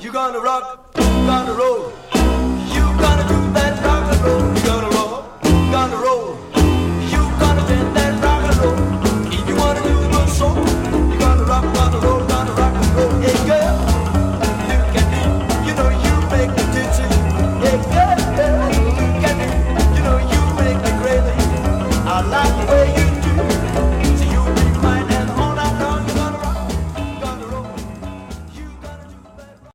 You gonna rock, gonna roll. You gonna do that rock and roll. You gonna roll, gonna roll. You gonna bend that rock and roll. If you wanna do the soul, you gonna rock, gonna roll, gonna rock and roll. Hey girl, look at me. You know you make me dizzy. Hey girl, look at me. You know you make me crazy. I like